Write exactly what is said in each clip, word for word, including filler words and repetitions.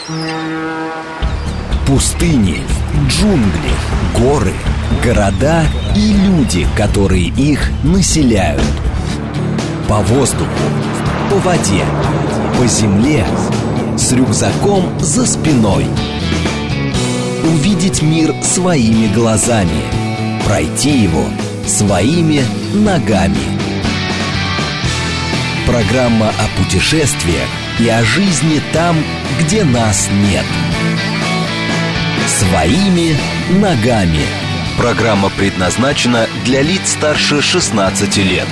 Пустыни, джунгли, горы, города и люди, которые их населяют. По воздуху, по воде, по земле, с рюкзаком за спиной. Увидеть мир своими глазами, пройти его своими ногами. Программа о путешествиях и о жизни там, где нас нет. Своими ногами. Программа предназначена для лиц старше шестнадцати лет.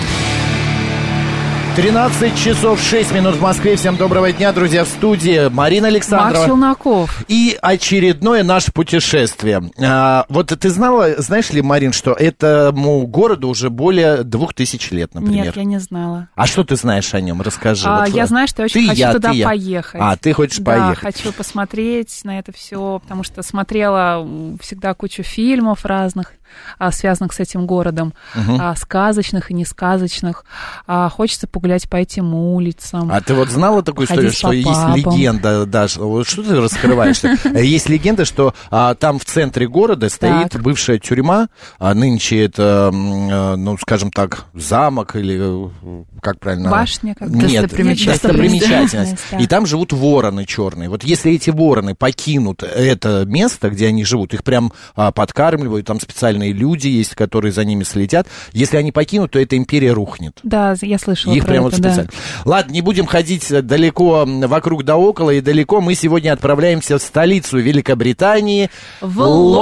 тринадцать часов шесть минут в Москве. Всем доброго дня, друзья, в студии Марина Александрова. Марк Челноков. И очередное наше путешествие. А, вот ты знала, знаешь ли, Марин, что этому городу уже более двух тысяч лет, например? Нет, я не знала. А что ты знаешь о нем? Расскажи. А, вот, я знаю, что я очень ты, хочу я, туда ты, поехать. А, ты хочешь да, поехать? Да, хочу посмотреть на это все, потому что смотрела всегда кучу фильмов разных, связанных с этим городом, угу. сказочных и несказочных. Хочется погулять по этим улицам. А ты вот знала такую историю, что есть легенда даже? Вот что ты раскрываешь? Есть легенда, что а, там в центре города стоит так. бывшая тюрьма, а нынче это, ну, скажем так, замок или как правильно? Башня, как Нет, достопримечательность. достопримечательность. Да. И там живут вороны черные. Вот если эти вороны покинут это место, где они живут, их прям а, подкармливают, там специальные люди есть, которые за ними следят. Если они покинут, то эта империя рухнет. Да, я слышала их про прям это, вот специально. Да. Ладно, не будем ходить далеко вокруг да около и далеко. Мы сегодня отправляемся в столицу Великобритании, в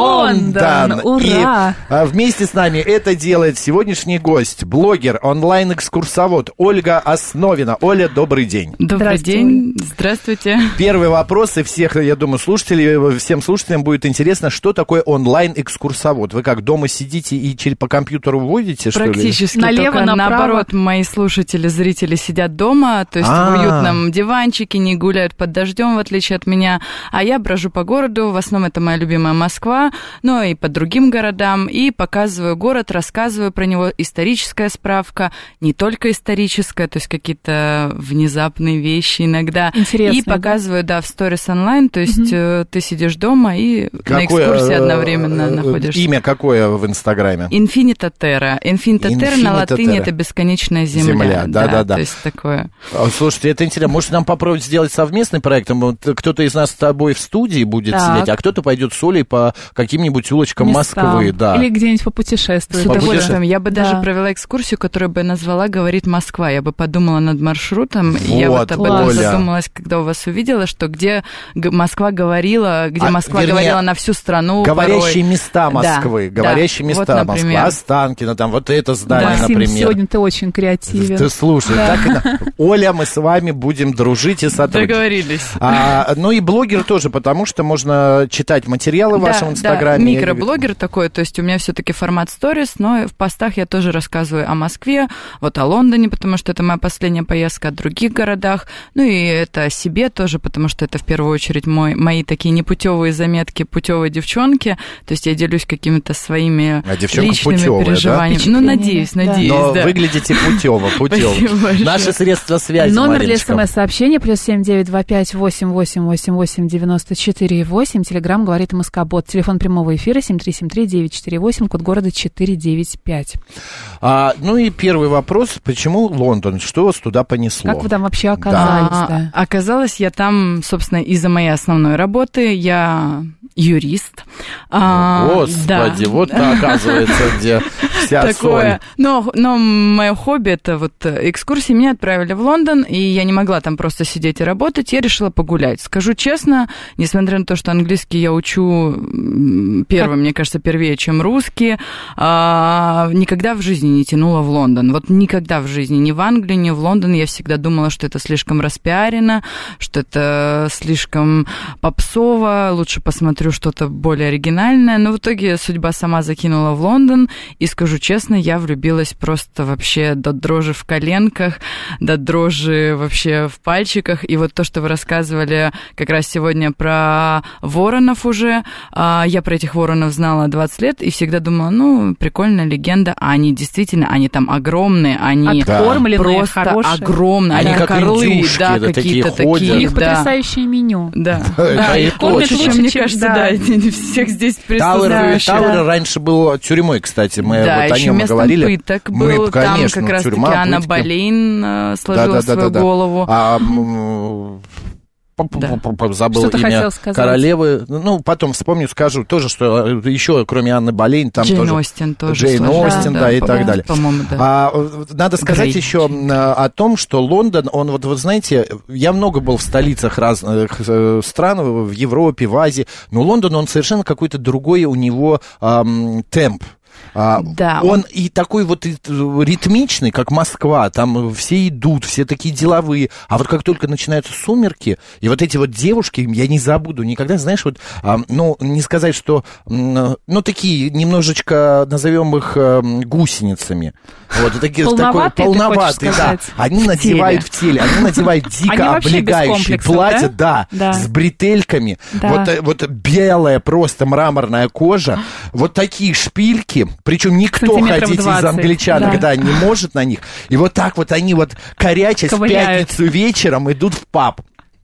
Лондон. Ура! И а, вместе с нами это делает сегодняшний гость, блогер, онлайн-экскурсовод Ольга Основина. Оля, добрый день. Добрый день. Здравствуйте. Первый вопрос, и всех, я думаю, слушателей, всем слушателям будет интересно, что такое онлайн-экскурсовод? Вы как, дома сидите и по компьютеру вводите, что ли? Практически, налево, только направо. Наоборот, мои слушатели, зрители сидят дома, то есть А-а-а. в уютном диванчике, не гуляют под дождем, в отличие от меня, а я брожу по городу, в основном это моя любимая Москва, но и по другим городам, и показываю город, рассказываю про него, историческая справка, не только историческая, то есть какие-то внезапные вещи иногда. Интересно, и показываю, да, да в сторис онлайн, то есть угу. ты сидишь дома и какое, на экскурсии одновременно находишься. Имя какое в Инстаграме? Infinita Terra. Infinita Terra на латыни это бесконечная земля. Земля, да-да-да. Да, то есть такое. Слушайте, это интересно. Может, нам попробовать сделать совместный проект? Кто-то из нас с тобой в студии будет так. сидеть, а кто-то пойдет с Олей по каким-нибудь улочкам местам. Москвы. Да. Или где-нибудь попутешествовать. С удовольствием. Я бы да. даже провела экскурсию, которую бы назвала «Говорит Москва». Я бы подумала над маршрутом. Вот, и я вот об этом задумалась, когда у вас увидела, что где Москва говорила, где а, Москва вернее, говорила на всю страну. Говорящие порой. места Москвы. Да, говорящие да. места вот, Москвы. Останкино, там вот это здание, да, например. Максим, сегодня ты очень креативен. Ты слушай, да. так, Оля, мы с вами будем дружить и сотрудничать. Договорились. А, ну и блогер тоже, потому что можно читать материалы в да, вашем инстаграме. Да, микроблогер такой, то есть у меня все-таки формат сторис, но в постах я тоже рассказываю о Москве, вот о Лондоне, потому что это моя последняя поездка, о других городах, ну и это о себе тоже, потому что это в первую очередь мой, мои такие непутевые заметки путевой девчонки, то есть я делюсь какими-то своими а личными путевая, переживаниями. Да? Ну, надеюсь, да. надеюсь. Но да. выглядите путево, путево. Наши средства связи, номер Мариночка. для смс-сообщения плюс семь девять два пять восемь восемь восемь восемь девяносто четыре восемь. Телеграм говорит Москобот. Телефон прямого эфира семь три семь три девять четыре восемь, код города четыре девять пять. А, ну и первый вопрос. Почему Лондон? Что вас туда понесло? Как вы там вообще оказались? Да. Да. А, оказалась я там, собственно, из-за моей основной работы. Я юрист. А, Господи, да. вот оказывается, где вся такое. Но, но мое хобби — это вот экскурсии. Меня отправили в Лондон, и я не могла там просто сидеть и работать. Я решила погулять. Скажу честно, несмотря на то, что английский я учу первым, мне кажется, первее, чем русский, а, никогда в жизни не тянула в Лондон. Вот никогда в жизни. Ни в Англию, ни в Лондон. Я всегда думала, что это слишком распиарено, что это слишком попсово. Лучше посмотрю что-то более оригинальное. Но в итоге судьба сама закинула в Лондон. И скажу скажу честно, я влюбилась просто вообще до дрожи в коленках, до дрожи вообще в пальчиках. И вот то, что вы рассказывали как раз сегодня про воронов уже, я про этих воронов знала двадцать лет и всегда думала, ну, прикольная легенда, а они действительно, они там огромные, они откормленные, просто хорошие. огромные, они да, как орлы, индюшки, да, да, какие-то такие ходят. У них да. потрясающее меню. Да, да, их кормят лучше, лучше, мне чем, кажется, да. да, всех здесь присутствующих. Тауэр да. раньше был тюрьмой, кстати, мы да, вот о еще нем местом говорили. Пыток мы, был, конечно, там как раз-таки тюрьма, Анна пытки. Болейн сложила да, да, свою да, да, голову. А, Да. Забыл Что-то имя королевы. Ну, потом вспомню, скажу тоже, что еще, кроме Анны Болейн, там Джейн тоже... Остин тоже. Джейн Остин, да, да, и так далее. По-моему, да. А, надо сказать Грей. еще о том, что Лондон, он, вот вы знаете, я много был в столицах разных стран, в Европе, в Азии, но Лондон, он совершенно какой-то другой, у него эм, темп. А, да, он, он и такой вот ритмичный, как Москва, там все идут, все такие деловые, а вот как только начинаются сумерки, и вот эти вот девушки, я не забуду никогда, знаешь, вот, а, ну, не сказать, что, ну, такие немножечко, назовем их гусеницами, вот, такие, полноватые, такой, полноватые, да, они в надевают теле. в теле, они надевают дико облегающие платья, да, да, с бретельками, да. вот, вот белая просто мраморная кожа, вот такие шпильки. Причем никто, хотите, из англичан, да. когда не может на них. И вот так вот они вот корячась в пятницу вечером идут в паб.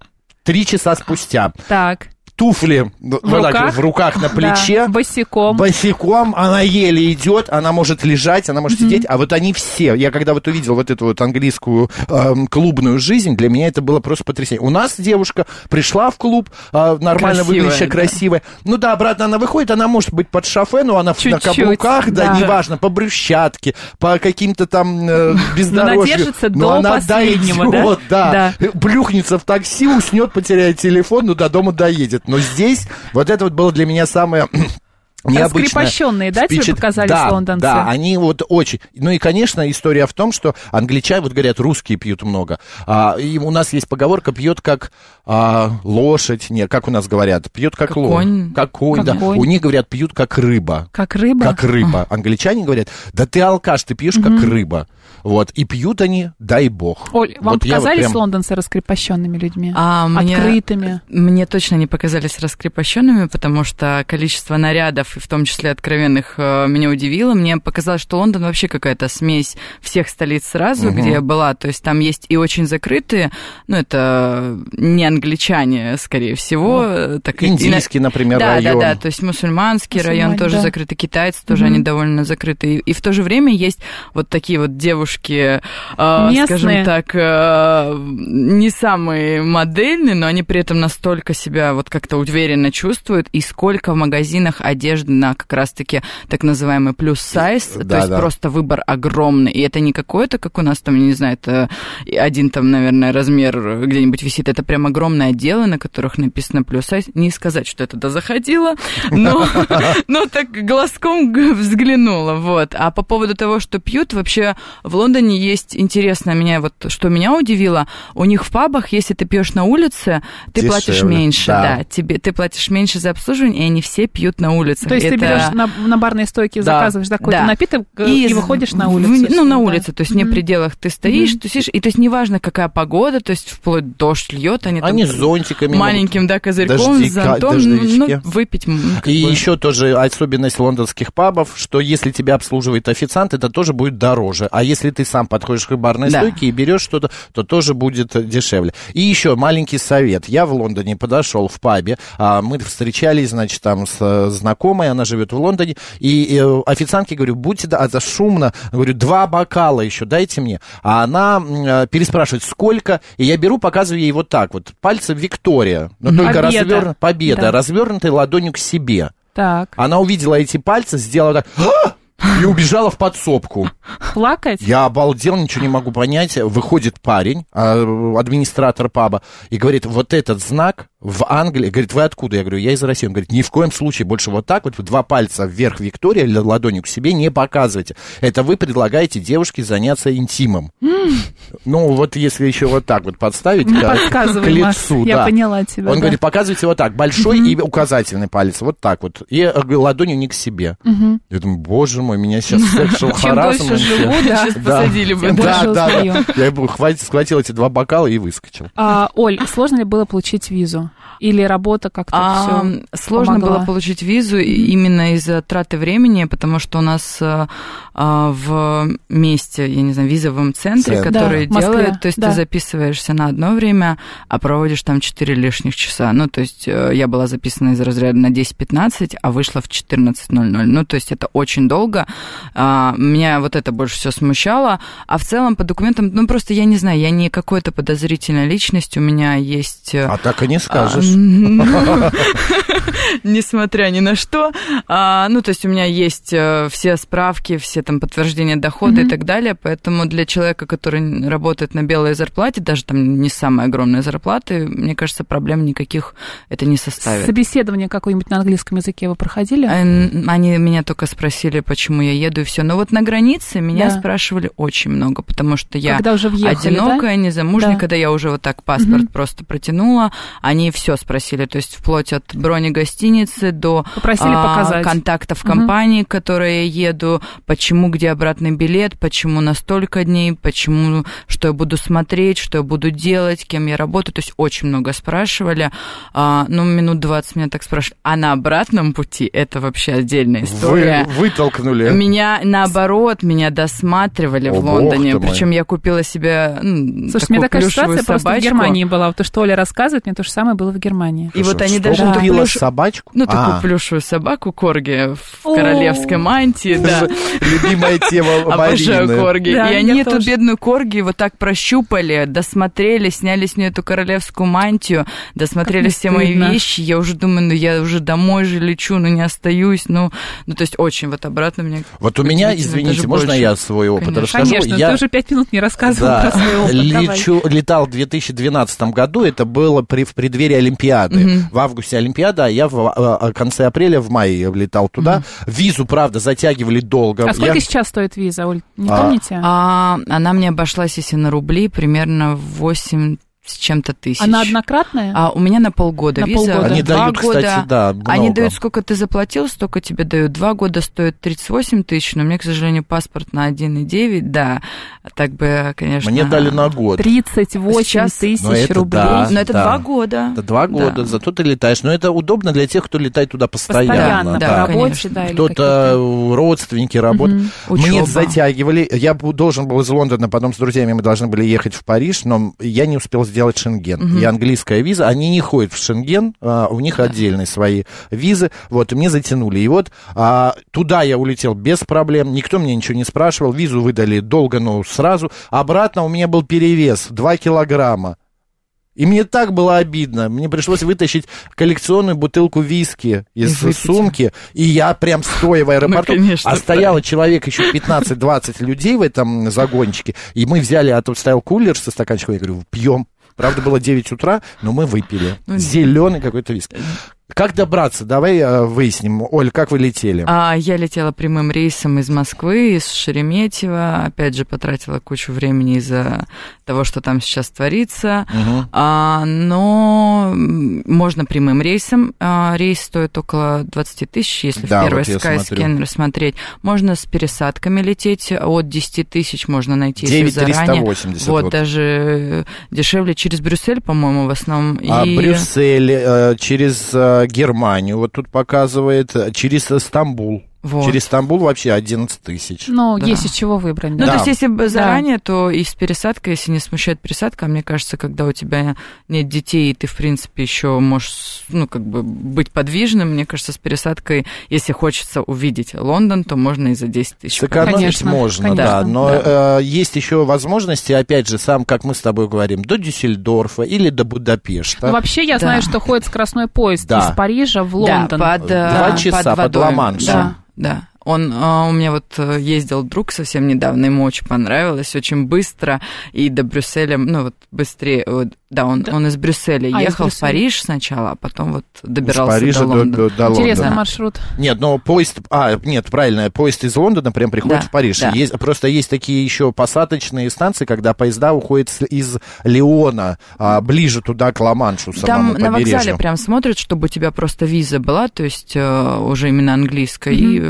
Три часа спустя. Так. Туфли в, вот руках? Так, в руках на плече. Да. Босиком. Босиком. Она еле идет, она может лежать, она может mm-hmm. сидеть. А вот они все. Я когда вот увидел вот эту вот английскую э, клубную жизнь, для меня это было просто потрясение. У нас девушка пришла в клуб, э, нормально выглядящая, да. красивая. Ну да, обратно она выходит, она может быть под шофе, но она Чуть-чуть, на каблуках, да, да, неважно, по брусчатке, по каким-то там э, бездорожьям. Но, но она последнего, дойдет, да? да, плюхнется в такси, уснет, потеряет телефон, но до дома доедет. Но здесь вот это вот было для меня самое... необычно. Раскрепощенные, да, впечат... тебе показались да, лондонцы? Да, они вот очень... Ну и, конечно, история в том, что англичане, вот говорят, русские пьют много. А, и у нас есть поговорка, пьет как а, лошадь, нет, как у нас говорят, пьет как, как лошадь. Конь. Как конь, как да. Конь. У них говорят, пьют как рыба. Как рыба? Как рыба. Англичане говорят, да ты алкаш, ты пьешь mm-hmm. как рыба. Вот, и пьют они, дай бог. Оль, вам вот показались вот прям... лондонцы раскрепощенными людьми? А, Открытыми? Мне, мне точно не показались раскрепощенными, потому что количество нарядов, и в том числе откровенных, меня удивило. Мне показалось, что Лондон вообще какая-то смесь всех столиц сразу, угу. где я была. То есть там есть и очень закрытые, ну, это не англичане, скорее всего. Ну, так, индийский, и, например, да, район. Да, да, то есть мусульманский Мусульмане, район тоже да. закрытый, китайцы тоже, угу. они довольно закрыты. И, и в то же время есть вот такие вот девушки, э, скажем так, э, не самые модельные, но они при этом настолько себя вот как-то уверенно чувствуют. И сколько в магазинах одежды на как раз-таки так называемый плюс-сайз, да, то есть да. просто выбор огромный. И это не какой-то, как у нас там, я не знаю, это один там, наверное, размер где-нибудь висит. Это прям огромное отделы, на которых написано плюс-сайз. Не сказать, что я туда заходила, но так глазком взглянула. Вот. А по поводу того, что пьют, вообще в Лондоне есть интересно, меня вот, что меня удивило, у них в пабах, если ты пьешь на улице, ты Дешевле. платишь меньше, да. да, тебе, ты платишь меньше за обслуживание, и они все пьют на улице. То есть это... ты берешь на, на барной стойке, да. заказываешь да, какой-то да. напиток и, и выходишь на улицу. В, ну, на улице, то есть mm-hmm. не в пределах ты стоишь, mm-hmm. тусишь, и то есть неважно, какая погода, то есть вплоть дождь льет, они, они там с зонтиками, маленьким, да, козырьком, дождика, с зонтом, ну, выпить. И бы. еще тоже особенность лондонских пабов, что если тебя обслуживает официант, это тоже будет дороже, а если ты сам подходишь к барной да. стойке и берешь что-то, то тоже будет дешевле. И еще маленький совет. Я в Лондоне подошел в пабе, мы встречались, значит, там с знакомой, она живет в Лондоне, и официантке говорю, будьте, да, это шумно, говорю, два бокала еще дайте мне. А она переспрашивает, сколько, и я беру, показываю ей вот так вот, пальцы Виктория, но mm-hmm. только развернут, победа, да. развернутой ладонью к себе. Так. Она увидела эти пальцы, сделала так... И убежала в подсобку. Плакать? Я обалдел, ничего не могу понять. Выходит парень, администратор паба, и говорит, вот этот знак в Англии... Говорит, вы откуда? Я говорю, я из России. Он говорит, ни в коем случае больше вот так вот, два пальца вверх Виктория, ладонью к себе не показывайте. Это вы предлагаете девушке заняться интимом. Mm. Ну, вот если еще вот так вот подставить ну, к, к лицу. Маш, да. Я поняла тебя. Он да. говорит, показывайте вот так, большой mm-hmm. и указательный палец, вот так вот. И ладонью не к себе. Mm-hmm. Я думаю, боже мой. у меня сейчас sexual harassment. Чем дольше живу, да. Сейчас посадили бы. Да, да, да. Я схватил эти два бокала и выскочил. Оль, сложно ли было получить визу? Или работа как-то а, все Сложно помогла? было получить визу mm-hmm. именно из-за траты времени, потому что у нас а, в месте, я не знаю, визовом центре, Центр. который да, делает, то есть да. ты записываешься на одно время, а проводишь там четыре лишних часа. Ну, то есть я была записана из разряда на десять-пятнадцать, а вышла в четырнадцать ноль-ноль. Ну, то есть это очень долго. А, меня вот это больше всего смущало. А в целом по документам, ну, просто я не знаю, я не какой-то подозрительная личность, у меня есть... А так и не скажешь. Несмотря ни на что. А, ну, то есть у меня есть все справки, все там подтверждения дохода mm-hmm. и так далее, поэтому для человека, который работает на белой зарплате, даже там не самые огромные зарплаты, мне кажется, проблем никаких это не составит. Собеседование какое-нибудь на английском языке вы проходили? Они меня только спросили, почему я еду, и все. Но вот на границе меня да. спрашивали очень много, потому что я когда уже въехали, одинокая, да? незамужняя, да. когда я уже вот так паспорт mm-hmm. просто протянула, они все спросили, то есть вплоть от брони гостиницы до а, контактов компании, угу. к которой я еду, почему, где обратный билет, почему на столько дней, почему, что я буду смотреть, что я буду делать, кем я работаю, то есть очень много спрашивали, а, ну, минут двадцать меня так спрашивали, а на обратном пути это вообще отдельная история. Вы вытолкнули. Меня, наоборот, меня досматривали О, в Лондоне, причем я купила себе ну, Слушай, мне такая ситуация собачку. Просто в Германии была, то, что Оля рассказывает, мне то же самое было в Германии. И вот они что даже купила плюш... собачку? Ну, а. такую плюшевую собаку, корги в королевской мантии, да. Любимая тема Марины. Обожаю корги. И они эту тоже. бедную корги вот так прощупали, досмотрели, сняли с нее эту королевскую мантию, досмотрели все мои вещи. Я уже думаю, ну, я уже домой же лечу, ну, не остаюсь, ну, ну, то есть очень вот обратно мне... Вот у меня, извините, можно больше. Я свой опыт Конечно. расскажу? Конечно, я... ты уже пять минут не рассказывал да. про свой опыт. Лечу, летал в две тысячи двенадцатом году, это было при, в преддверии Олимпиады. Mm-hmm. В августе Олимпиада, а я в, в конце апреля, в мае летал туда. Mm-hmm. Визу, правда, затягивали долго. А сколько я... сейчас стоит виза, Оль? Не а... помните? А, она мне обошлась, если на рубли, примерно восемь с чем-то тысяч. Она однократная? А у меня на полгода на виза. Полгода. Они два дают, года. кстати, да, много. Они дают, сколько ты заплатил, столько тебе дают. Два года стоит тридцать восемь тысяч, но мне, к сожалению, паспорт на один и девять, да. Так бы, конечно... Мне дали на год. тридцать восемь тысяч рублей. Да, но это да. два года. Это два года, да. Зато ты летаешь. Но это удобно для тех, кто летает туда постоянно. Постоянно, да, по работе, да. Кто-то, родственники работают. Угу. Мне затягивали. Я должен был из Лондона, потом с друзьями мы должны были ехать в Париж, но я не успел сделать Шенген. Угу. И английская виза. Они не ходят в Шенген, а, у них да. отдельные свои визы, вот, и мне затянули. И вот а, туда я улетел без проблем, никто меня ничего не спрашивал, визу выдали долго, но сразу. Обратно у меня был перевес, два килограмма. И мне так было обидно, мне пришлось вытащить коллекционную бутылку виски из сумки, и я прям стоя в аэропорту, ну, конечно, а стояло да. человек еще пятнадцать-двадцать людей в этом загончике, и мы взяли, а тут стоял кулер со стаканчиком, я говорю, пьем. Правда, было девять утра, но мы выпили. Зеленый какой-то виски. Как добраться? Давай э, выясним. Оль, как вы летели? А, я летела прямым рейсом из Москвы, из Шереметьево. Опять же, потратила кучу времени из-за того, что там сейчас творится. Угу. А, но можно прямым рейсом. А, рейс стоит около двадцать тысяч, если да, в первый вот Skyscanner рассмотреть. Можно с пересадками лететь. От десять тысяч можно найти, если заранее. девять тысяч триста восемьдесят. Вот, вот, даже дешевле через Брюссель, по-моему, в основном. А и... Брюссель, э, через... Э, Германию, вот тут показывает, через Стамбул. Вот. Через Стамбул вообще одиннадцать тысяч. Ну, да. есть из чего выбрать. Да. Ну, да. То есть, если заранее, да. то и с пересадкой, если не смущает пересадка, мне кажется, когда у тебя нет детей, и ты, в принципе, еще можешь, ну, как бы быть подвижным, мне кажется, с пересадкой, если хочется увидеть Лондон, то можно и за десять тысяч. Сэкономить конечно, можно, конечно, да. Но да. Э, есть еще возможности, опять же, сам, как мы с тобой говорим, до Дюссельдорфа или до Будапешта. Ну, вообще, я да. знаю, что ходит скоростной поезд да. из Парижа в Лондон. Да, под, Два часа под, под Ла-Маншем. Да. Да, он а, у меня вот ездил друг совсем недавно, ему очень понравилось, очень быстро, и до Брюсселя, ну вот быстрее, вот, да, он, да. он из Брюсселя а, ехал из Брюсселя. В Париж сначала, а потом вот добирался Парижа до Лондона. До, до, до Интересный Лондона. маршрут. Нет, но поезд, а, нет, правильно, поезд из Лондона прям приходит да, в Париж. Да. Есть, просто есть такие еще посадочные станции, когда поезда уходят из Лиона, а, ближе туда, к Ла-Маншу, самому там побережью. На вокзале прям смотрят, чтобы у тебя просто виза была, то есть uh, уже именно английская, mm-hmm. и все,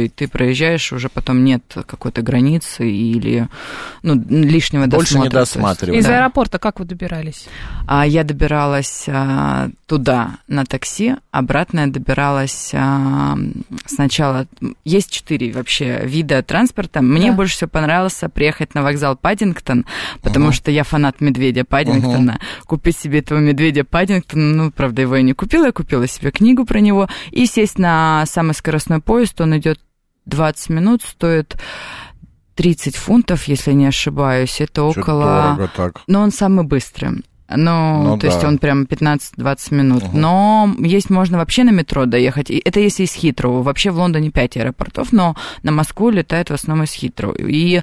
и ты проезжаешь, уже потом нет какой-то границы или ну, лишнего больше досмотра. не досматривать. Из да. аэропорта как вы добирались? А я добиралась а, туда на такси, обратно я добиралась а, сначала... Есть четыре вообще вида транспорта. Мне да. больше всего понравилось приехать на вокзал Паддингтон, потому uh-huh. что я фанат медведя Паддингтона. Uh-huh. Купить себе этого медведя Паддингтона, ну, правда, его я не купила, я купила себе книгу про него, и сесть на самый скоростной поезд, он идет двадцать минут, стоит тридцать фунтов, если не ошибаюсь, это Чё-то около... дорого так. Но он самый быстрый. Ну, ну, то да. есть он прям пятнадцать-двадцать минут. Угу. Но есть можно вообще на метро доехать. Это если из Хитроу. Вообще в Лондоне пять аэропортов, но на Москву летает в основном из Хитроу. И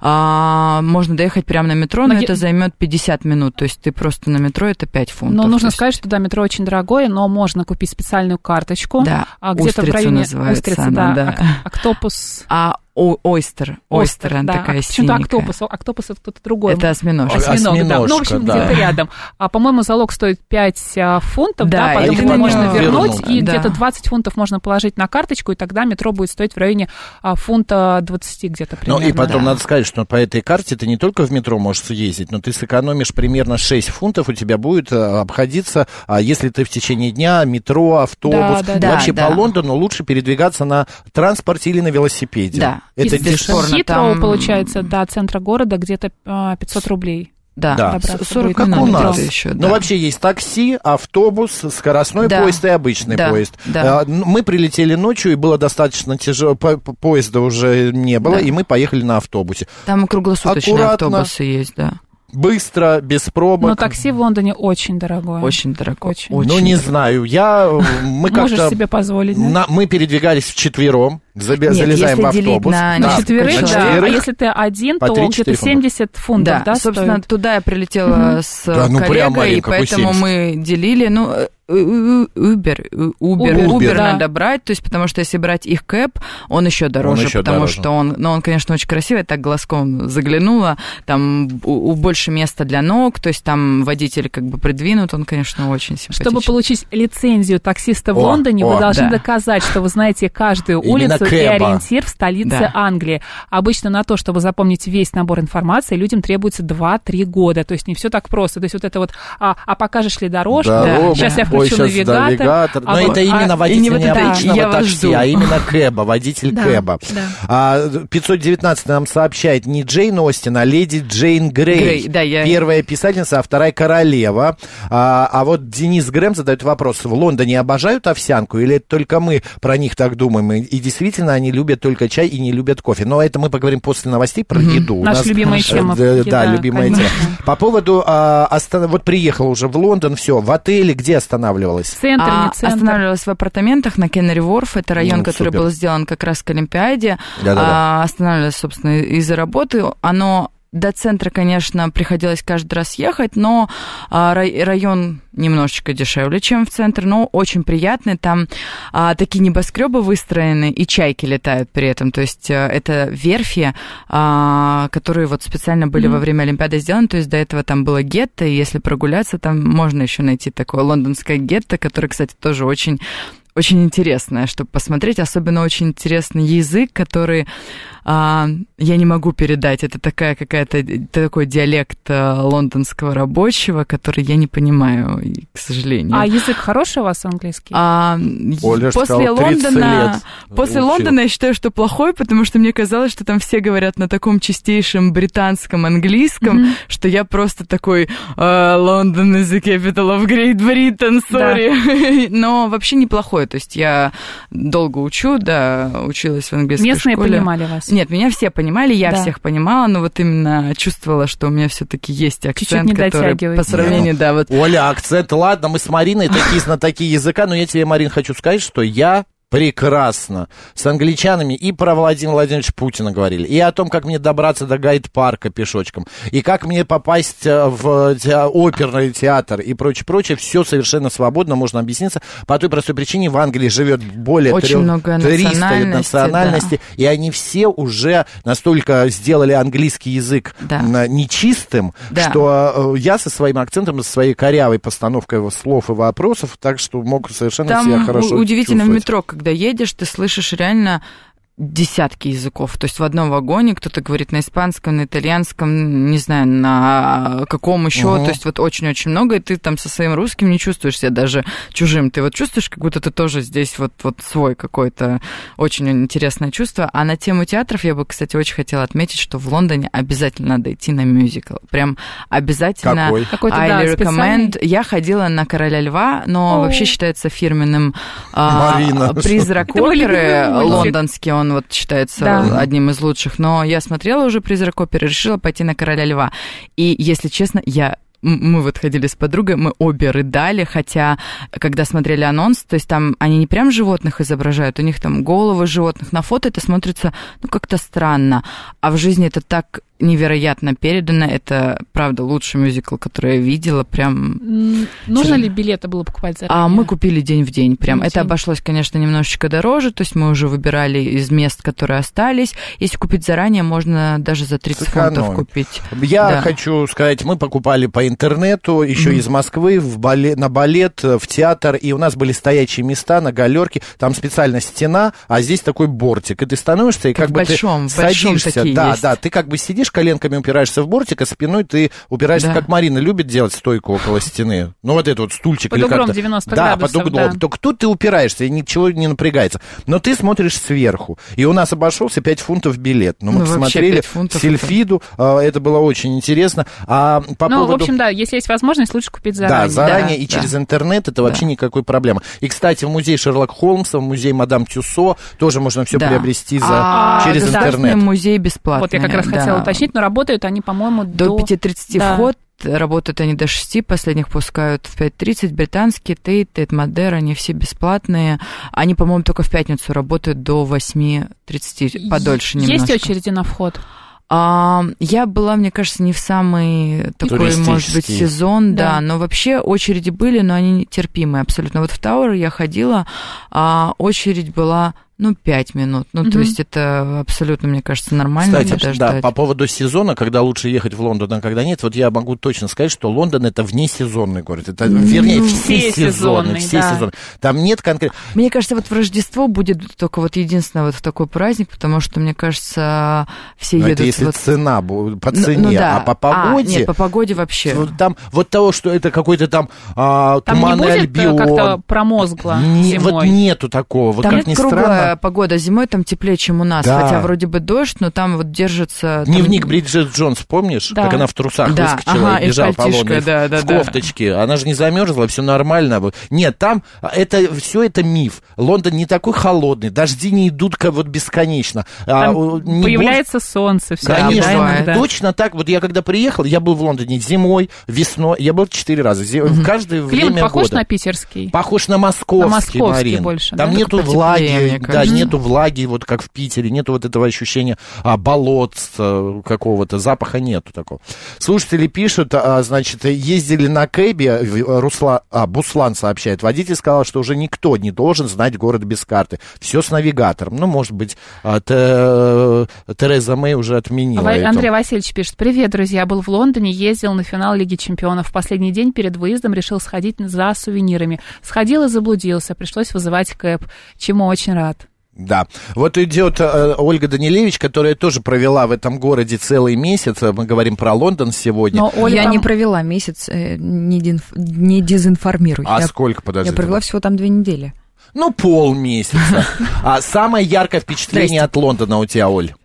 а, можно доехать прямо на метро, но, но это я... займет пятьдесят минут. То есть ты просто на метро, это пять фунтов. Но нужно есть... сказать, что да, метро очень дорогое, но можно купить специальную карточку. Да, где-то в районе называется Устрицы, она, да, да. Октопус. А Ойстер. Ойстер, она да. такая а синенькая. Почему-то октопус. Октопус это кто-то другой. Это осьминожка. Осьминог, Осьминожка, да. Ну, в общем, да. где-то рядом. А, по-моему, залог стоит пять фунтов, да, да, потом его можно вернуть, вернуть. и да. где-то двадцать фунтов можно положить на карточку, и тогда метро будет стоить в районе а, фунта двадцати где-то примерно. Ну, и потом да. надо сказать, что по этой карте ты не только в метро можешь съездить, но ты сэкономишь примерно шесть фунтов, у тебя будет обходиться, если ты в течение дня метро, автобус. Да, да, и да, вообще да. по Лондону лучше передвигаться на транспорте или на велосипеде. Да. Это Из дешевле. Хитроу, там... получается, до центра города где-то пятьсот рублей. Да, да. сорок как у нас. Еще, да. Но вообще есть такси, автобус, скоростной да. поезд и обычный да. поезд. Да. Мы прилетели ночью, и было достаточно тяжело, поезда уже не было, да. и мы поехали на автобусе. Там круглосуточные Аккуратно, автобусы есть, да. Быстро, без пробок. Но такси в Лондоне очень дорогое. Очень дорогое. Очень. Ну, не знаю, я... Мы Можешь как-то... себе позволить, да? На, мы передвигались вчетвером, заби- Нет, залезаем в автобус. На, на да, четверых, на да. четверых, А если ты один, по то где-то семьдесят фунтов, да, да, собственно, стоит? туда я прилетела угу. с да, ну, коллегой, прям, Марин, и поэтому семьдесят? Мы делили, ну, Uber, Uber, Uber, Uber да. надо брать, то есть, потому что если брать их кэб, он еще дороже, он еще потому дороже. что он, ну, он, конечно, очень красивый, я так глазком заглянула, там у, у больше места для ног, то есть там водитель как бы придвинут, он, конечно, очень симпатичный. Чтобы получить лицензию таксиста в О, Лондоне, о, вы должны да. доказать, что вы знаете каждую Именно улицу кэба. и ориентир в столице Да. Англии. Обычно на то, чтобы запомнить весь набор информации, людям требуется два-три года, то есть не все так просто. То есть вот это вот, а, а покажешь ли дорожку, Дорогу. сейчас я Ой, включу сейчас навигатор. навигатор. Но а, это а, именно водитель не вот не это, обычного я вас такси, жду. а именно кэба, водитель Да, кэба. да. А, пятьсот девятнадцать нам сообщает не Джейн Остин, а леди Джейн Грей. Грей, да, я... Первая писательница, а вторая королева. А, а вот Денис Грэм задает вопрос, в Лондоне обожают овсянку или это только мы про них так думаем? И, и действительно они любят только чай и не любят кофе. Но это мы поговорим после новостей про mm-hmm. еду. Наша любимая э, тема. Да, Еда, да, любимая конечно. тема. По поводу, а, остан... вот приехала уже в Лондон, все, в отеле, где останавливалась? Центр, А, не центр. останавливалась в апартаментах на Кеннери-Ворф, это район, Ну, который супер. был сделан как раз к Олимпиаде. Да-да-да. А, останавливалась, собственно, из-за работы. Оно до центра, конечно, приходилось каждый раз ехать, но а, рай, район немножечко дешевле, чем в центр, но очень приятный. Там а, такие небоскребы выстроены, и чайки летают при этом. То есть а, это верфи, а, которые вот специально были mm-hmm. во время Олимпиады сделаны. То есть до этого там было гетто, и если прогуляться, там можно еще найти такое лондонское гетто, которое, кстати, тоже очень... очень интересное, чтобы посмотреть. Особенно очень интересный язык, который а, я не могу передать. Это такая какая-то, такой диалект лондонского рабочего, который я не понимаю, к сожалению. А язык хороший у вас английский? А, Оля после сказала, Лондона, лет после учил. Лондона я считаю, что плохой, потому что мне казалось, что там все говорят на таком чистейшем британском английском, mm-hmm. что я просто такой London is the capital of Great Britain, sorry. Да. Но вообще неплохой. То есть я долго учу, да, училась в английской Местные школе. понимали вас? Нет, меня все понимали, я да. всех понимала, но вот именно чувствовала, что у меня все-таки есть акцент, чуть-чуть не который по сравнению, ну, да, вот. Оля, акцент, ладно, мы с Мариной такие знатоки языка, но я тебе, Марин, хочу сказать, что я прекрасно с англичанами и про Владимира Владимировича Путина говорили, и о том, как мне добраться до Гайд-парка пешочком, и как мне попасть в оперный театр и прочее, прочее, все совершенно свободно, можно объясниться. По той простой причине в Англии живет более триста национальностей, да. И они все уже настолько сделали английский язык да. нечистым, да. что я со своим акцентом, со своей корявой постановкой слов и вопросов, так что мог совершенно Там себя хорошо удивительно чувствовать. В метро, когда едешь, ты слышишь реально десятки языков. То есть в одном вагоне кто-то говорит на испанском, на итальянском, не знаю, на каком еще. Uh-huh. То есть вот очень-очень много, и ты там со своим русским не чувствуешь себя даже чужим. Ты вот чувствуешь, как будто ты тоже здесь вот, вот свой какой-то очень интересное чувство. А на тему театров я бы, кстати, очень хотела отметить, что в Лондоне обязательно надо идти на мюзикл. Прям обязательно. Какой? Какой-то, I да, recommend. Я ходила на «Короля льва», но oh. вообще считается фирменным а, призрак оперы лондонский. Он вот считается да. одним из лучших, но я смотрела уже «Призрак оперы», решила пойти на «Короля льва». И, если честно, я... Мы вот ходили с подругой, мы обе рыдали, хотя, когда смотрели анонс, то есть там они не прям животных изображают, у них там головы животных, на фото это смотрится, ну, как-то странно, а в жизни это так невероятно передано, это, правда, лучший мюзикл, который я видела, прям... Нужно ли билеты было покупать заранее? А мы купили день в день, прям. День это день. Обошлось, конечно, немножечко дороже, то есть мы уже выбирали из мест, которые остались. Если купить заранее, можно даже за тридцать фунтов купить. Я да. хочу сказать, мы покупали по интернету, еще mm-hmm. из Москвы, в балет, на балет, в театр, и у нас были стоячие места на галерке, там специально стена, а здесь такой бортик, и ты становишься, и как, как бы большом, ты садишься. Да, есть. Да, ты как бы сидишь, коленками упираешься в бортик, а спиной ты упираешься, да. как Марина любит делать стойку около стены. Ну, вот этот вот стульчик. Под или углом как-то. девяносто да, градусов. Под углом. Да. Только тут ты упираешься, и ничего не напрягается. Но ты смотришь сверху. И у нас обошелся пять фунтов билет. Ну, мы ну, посмотрели Сильфиду, это... это было очень интересно. А по ну, поводу... в общем, да, если есть возможность, лучше купить заранее. Да, заранее да, и да. через интернет, это да. вообще никакой проблемы. И, кстати, в музей Шерлок Холмса, в музей Мадам Тюссо тоже можно все да. приобрести за... а, через да. интернет. Музей бесплатный. Вот я как раз да. хотела уточнить, но работают они, по-моему, до... До пяти тридцати да. вход, работают они до шести, последних пускают в пять тридцать. Британские, Тейт, Тейт Модер, они все бесплатные. Они, по-моему, только в пятницу работают до восьми тридцати, подольше немножко. Есть очереди на вход? А, я была, мне кажется, не в самый такой, может быть, сезон, да. да, но вообще очереди были, но они терпимые абсолютно. Вот в Тауэр я ходила, а очередь была... Ну, пять минут. Ну, mm-hmm. то есть это абсолютно, мне кажется, нормально. Кстати, да, по поводу сезона, когда лучше ехать в Лондон, а когда нет, вот я могу точно сказать, что Лондон — это внесезонный город. Это, mm-hmm. вернее, все, все сезоны. Все да. сезоны. Там нет конкретно... Мне кажется, вот в Рождество будет только вот единственное вот такой праздник, потому что, мне кажется, все но едут... это если вот... цена, по цене, ну, ну, да. а по погоде... А, нет, по погоде вообще. Вот, там, вот того, что это какой-то там, а, там туманный не будет Альбион. Как-то промозгло не, зимой? Вот нету такого. Вот там как ни круглая странно. Погода. Зимой там теплее, чем у нас, да. хотя вроде бы дождь, но там вот держится... Дневник там... Бриджит Джонс, помнишь? Да. Как она в трусах да. выскочила ага, и бежала по Лондону, да, да, в да. кофточке. Она же не замерзла, все нормально. Нет, там это, все это миф. Лондон не такой холодный, дожди не идут как вот бесконечно. Там а, не появляется больше... солнце. Все Конечно, да, точно так. Вот я когда приехал, я был в Лондоне зимой, весной, я был четыре раза. Зим... Mm-hmm. В каждое Климат время года. похож на питерский? Похож на московский, на московский Марин. больше. Там да? нету влаги, да, нету влаги, вот как в Питере, нету вот этого ощущения а, болот какого-то, запаха нету такого. Слушатели пишут, а, значит, ездили на кэбе, Русла, а, Буслан сообщает, водитель сказал, что уже никто не должен знать город без карты. Все с навигатором. Ну, может быть, а, т, Тереза Мэй уже отменила а, это. Андрей Васильевич пишет, привет, друзья, был в Лондоне, ездил на финал Лиги Чемпионов. В последний день перед выездом решил сходить за сувенирами. Сходил и заблудился, пришлось вызывать кэб, чему очень рад. Да, вот идет э, Ольга Данилевич, которая тоже провела в этом городе целый месяц. Мы говорим про Лондон сегодня. Но Оля, я там... не провела месяц, э, не, динф... не дезинформируй. А я... сколько, подожди? Я провела всего там две недели. Ну, полмесяца. А самое яркое впечатление от Лондона у тебя, Оль?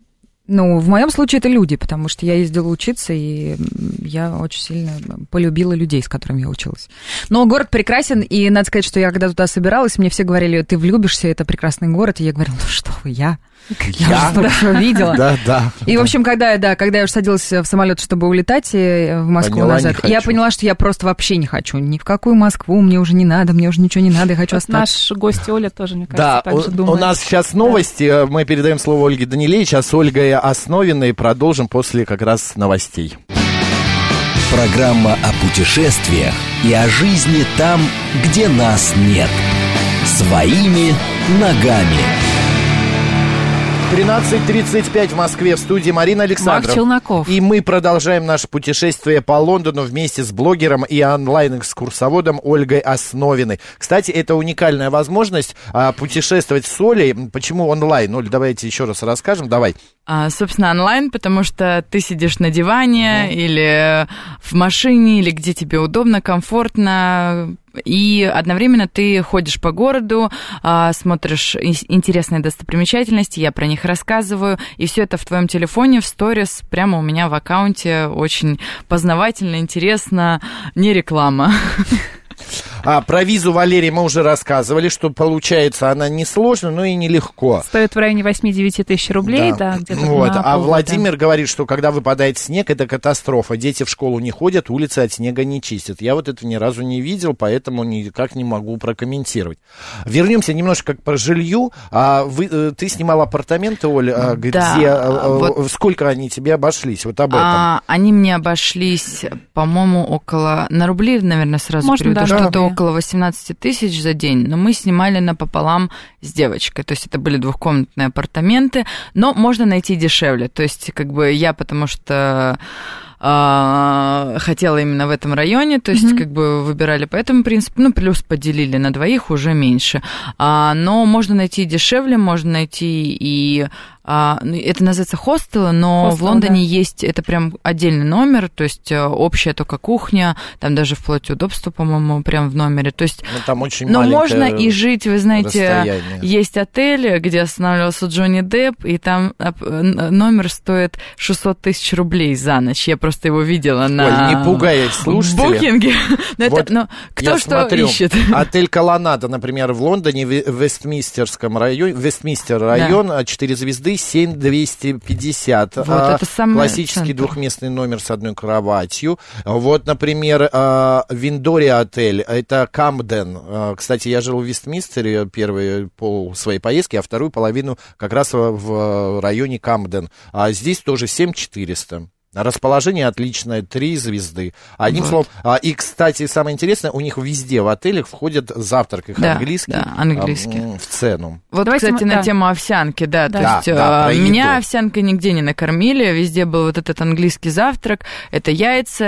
Ну, в моем случае это люди, потому что я ездила учиться, и я очень сильно полюбила людей, с которыми я училась. Но город прекрасен, и надо сказать, что я когда туда собиралась, мне все говорили, ты влюбишься, это прекрасный город, и я говорила, ну что вы, я... Я, я уже столько всего видела. Да, да. И, в общем, когда, да, когда я уже садилась в самолет, чтобы улетать в Москву поняла, назад, я поняла, что я просто вообще не хочу. Ни в какую Москву, мне уже не надо, мне уже ничего не надо, я хочу вот остаться. Наш гость Оля тоже, мне кажется, да, так же у, думает. У нас сейчас новости, да. Мы передаем слово Ольге Данилевич, а с Ольгой Основиной продолжим после как раз новостей. Программа о путешествиях и о жизни там, где нас нет. Своими ногами. тринадцать тридцать пять в Москве, в студии Марина Александрова. Марк Челноков. И мы продолжаем наше путешествие по Лондону вместе с блогером и онлайн-экскурсоводом Ольгой Основиной. Кстати, это уникальная возможность а, путешествовать с Олей. Почему онлайн? Оль, давайте еще раз расскажем. Давай. А, собственно, онлайн, потому что ты сидишь на диване mm. или в машине, или где тебе удобно, комфортно, и одновременно ты ходишь по городу, а, смотришь интересные достопримечательности, я про них рассказываю, и все это в твоем телефоне, в сторис, прямо у меня в аккаунте, очень познавательно, интересно, не реклама. А про визу, Валерий, мы уже рассказывали, что получается она несложно, но и нелегко. Стоит в районе восемь-девять тысяч рублей, да, да где-то вот. на А полгода. Владимир говорит, что когда выпадает снег, это катастрофа. Дети в школу не ходят, улицы от снега не чистят. Я вот этого ни разу не видел, поэтому никак не могу прокомментировать. Вернемся немножко про жилью. А вы, ты снимала апартаменты, Оля, где, да, вот, сколько они тебе обошлись? Вот об этом. А, они мне обошлись, по-моему, около, на рубли, наверное, сразу Можно переведу, даже что-то около восемнадцать тысяч за день, но мы снимали напополам с девочкой, то есть это были двухкомнатные апартаменты, но можно найти дешевле, то есть как бы я, потому что а, хотела именно в этом районе, то есть mm-hmm. как бы выбирали по этому принципу, ну, плюс поделили на двоих уже меньше, а, но можно найти дешевле, можно найти и а, это называется хостелы, но Хостел, в Лондоне да. есть, это прям отдельный номер, то есть общая только кухня, там даже вплоть удобства, по-моему, прям в номере, то есть, ну, там очень но можно и жить, вы знаете, расстояние. Есть отель, где останавливался Джонни Депп, и там номер стоит шестьсот тысяч рублей за ночь, я просто его видела на... Оль, не пугай слушателей. Букинге. Но вот это, ну, кто что смотрю, ищет. Отель Колоннада, например, в Лондоне, в Вестминстерском районе, Вестминстер район, да. четыре звезды, семь тысяч двести пятьдесят. Вот, а, это самый классический центр. Двухместный номер с одной кроватью. Вот, например, Виндория отель, это Камден. Кстати, я жил в Вестминстере первые пол своей поездки, а вторую половину как раз в районе Камден. А здесь тоже семь тысяч четыреста. Расположение отличное, три звезды. Одним вот. словом, а, и, кстати, самое интересное, у них везде в отелях входит завтрак их да, английский, да, английский. А, в цену. Вот, Давайте кстати, мы, на да. тему овсянки, да, да то есть да, а, меня овсянкой нигде не накормили, везде был вот этот английский завтрак, это яйца,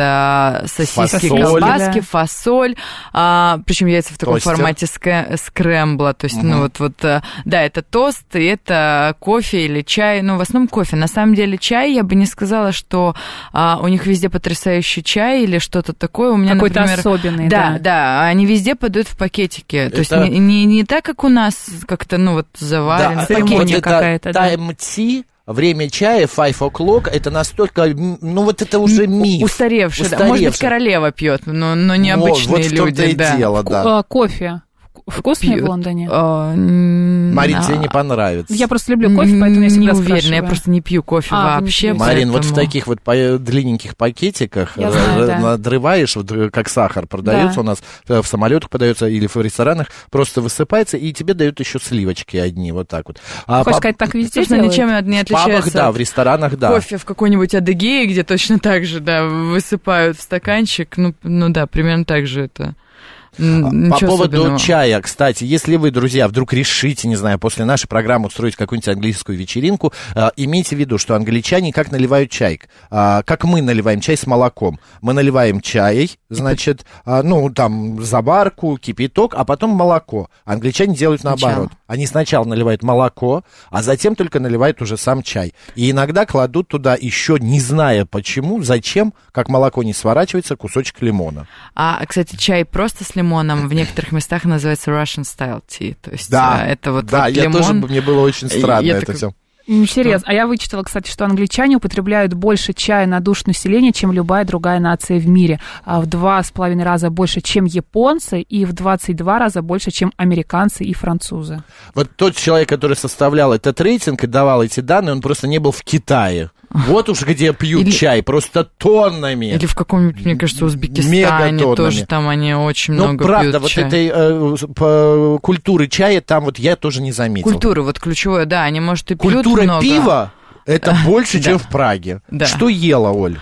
это сосиски, фасоль. колбаски, фасоль, а, причем яйца в таком Тостер. формате ск- скрэмбла, то есть, угу. ну вот, вот, да, это тост, и это кофе или чай, ну, в основном кофе. На самом деле чай, я бы не сказала, что А, у них везде потрясающий чай или что-то такое. У меня, какой-то например, особенный, да. Да, да, они везде подают в пакетике. Это... То есть не, не, не так, как у нас, как-то, ну, вот, заварено. Да, церемония вот какая-то, да. Тайм-ти, время чая, five o'clock, это настолько, ну, вот это уже миф. Устаревший, Устаревший. Да. Может быть, королева пьет, но, но необычные вот, вот люди. в том-то и да. дело, да. Кофе. Вкусный Пьют. в Лондоне? А, Марин, а, тебе не понравится. Я просто люблю кофе, поэтому я всегда не уверена, спрашиваю. я просто не пью кофе а, вообще. Марин, поэтому... вот в таких вот по- длинненьких пакетиках я знаю, да. надрываешь, вот как сахар продается да. у нас, в самолетах подается или в ресторанах, просто высыпается, и тебе дают еще сливочки одни, вот так вот. А Хочешь по... сказать, так везде Собственно, делают? ничем не отличается. В пабах, да, в ресторанах, да. Кофе в какой-нибудь Адыгее, где точно так же, да, высыпают в стаканчик, ну, ну да, примерно так же это. Ничего По поводу особенного. чая, кстати, если вы, друзья, вдруг решите, не знаю, после нашей программы устроить какую-нибудь английскую вечеринку, э, имейте в виду, что англичане как наливают чай, э, как мы наливаем чай с молоком. Мы наливаем чай, значит, э, ну, там, заварку, кипяток, а потом молоко. Англичане делают Сначала. наоборот. Они сначала наливают молоко, а затем только наливают уже сам чай. И иногда кладут туда еще, не зная почему, зачем, как молоко не сворачивается, кусочек лимона. А, кстати, чай просто с лимоном в некоторых местах называется Russian style tea. То есть Да, это вот, да, вот я лимон. тоже, мне было очень странно Я это так... все. Интересно. А я вычитала, кстати, что англичане употребляют больше чая на душу населения, чем любая другая нация в мире. А в два с половиной раза больше, чем японцы, и в двадцать два раза больше, чем американцы и французы. Вот тот человек, который составлял этот рейтинг и давал эти данные, он просто не был в Китае. Вот уж где пьют Или... чай, просто тоннами. Или в каком-нибудь, мне кажется, Узбекистане Мегатоннами. тоже там они очень Но много правда, пьют вот чай. этой э, по, культуры чая там вот я тоже не заметил. Культура, вот ключевое, да, они, может, и пьют Культура много. пива это больше, Да. чем в Праге. Да. Что ела, Оль?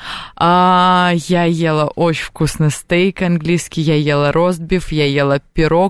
А, я ела очень вкусный стейк английский, я ела ростбиф, я ела пирог,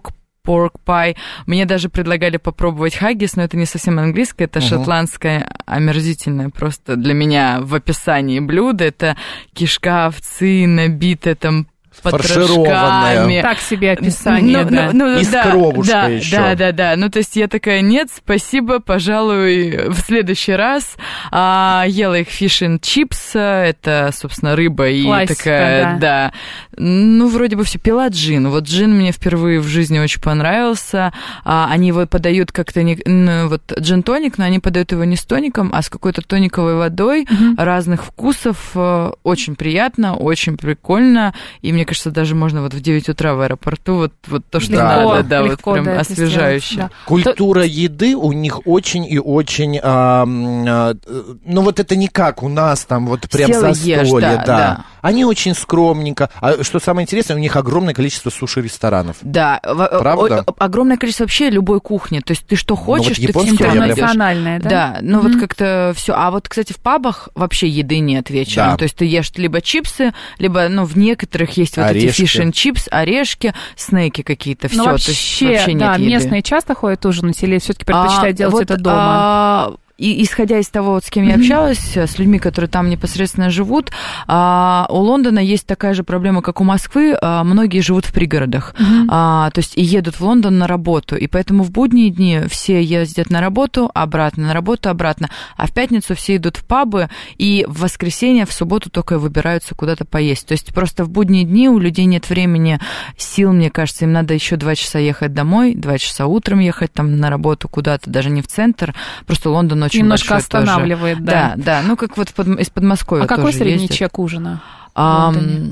pork pie. Мне даже предлагали попробовать хаггис, но это не совсем английское, это uh-huh. шотландское, омерзительное просто для меня в описании блюда. Это кишка овцы, набитая там фаршированная. Так себе описание, ну, да. Ну, ну, и с да, кровушкой да, еще. Да, да, да. Ну, то есть я такая, нет, спасибо, пожалуй, в следующий раз. А, ела их fish and chips, это, собственно, рыба и классика, такая, да. да. Ну, вроде бы все. Пила джин. Вот джин мне впервые в жизни очень понравился. А, они его подают как-то, не, ну, вот джин-тоник, но они подают его не с тоником, а с какой-то тониковой водой угу. разных вкусов. Очень приятно, очень прикольно. И мне кажется, даже можно вот в девять утра в аэропорту вот, вот то, что легко, надо, да, легко, вот прям да, освежающе. Да. Культура то... еды у них очень и очень, а, а, ну вот это не как у нас там вот прям Села застолье, ешь, да, да. да. Они очень скромненько. А что самое интересное, у них огромное количество суши-ресторанов. Да, правда? О- огромное количество вообще любой кухни. То есть ты что хочешь, ну, вот ты всем там найдешь. Национальное, да? Да, ну mm-hmm. вот как-то все. А вот, кстати, в пабах вообще еды нет вечером. Да. То есть ты ешь либо чипсы, либо, ну, в некоторых есть вот орешки. эти fish and chips, орешки, снеки какие-то, все. Ну, вообще, вообще нет да, еды. Местные часто ходят ужинать или все-таки предпочитают а, делать вот, это дома? А... И исходя из того, вот, с кем я общалась, с людьми, которые там непосредственно живут, а, у Лондона есть такая же проблема, как у Москвы. А, многие живут в пригородах, mm-hmm. а, то есть и едут в Лондон на работу. И поэтому в будние дни все ездят на работу, обратно, на работу, обратно. А в пятницу все идут в пабы, и в воскресенье, в субботу только выбираются куда-то поесть. То есть просто в будние дни у людей нет времени, сил, мне кажется, им надо еще два часа ехать домой, два часа утром ехать там на работу куда-то, даже не в центр. Просто Лондон очень немножко останавливает, тоже. да. Да, да, ну как вот из Подмосковья. А какой средний ездят. чек ужина? А,